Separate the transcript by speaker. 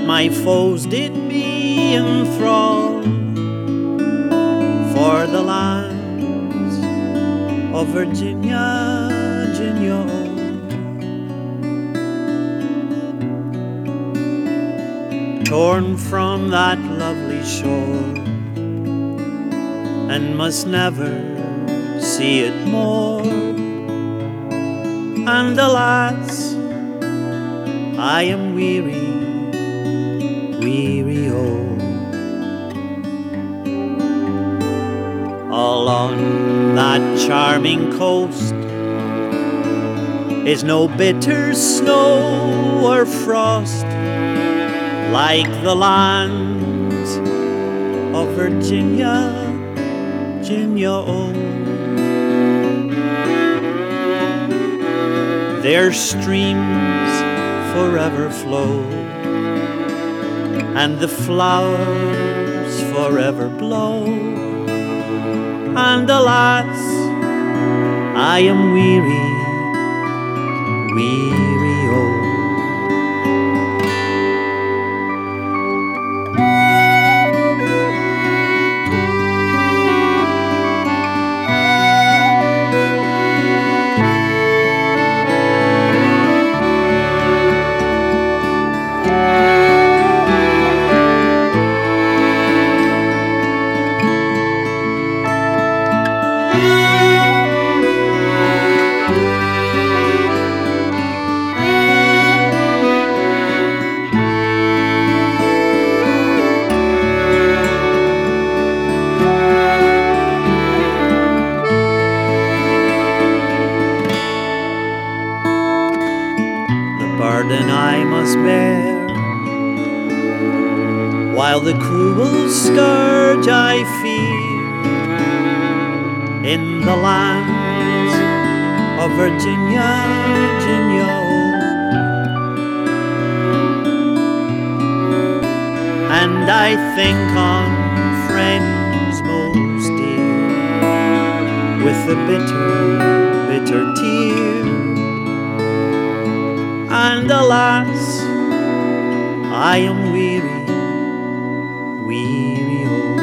Speaker 1: my foes did me enthrall, for the lands of Virginia, Virginia. Torn from that lovely shore, and must never see it more. And alas, I am weary, weary old. Along that charming coast is no bitter snow or frost, like the lands of Virginia, Virginia old. Their streams forever flow, and the flowers forever blow. And alas, I am weary, weary old. Burden I must bear, while the cruel scourge I fear in the lands of Virginia, Virginia. And I think on friends most dear with a bitter, bitter tear. And alas, I am weary, weary old.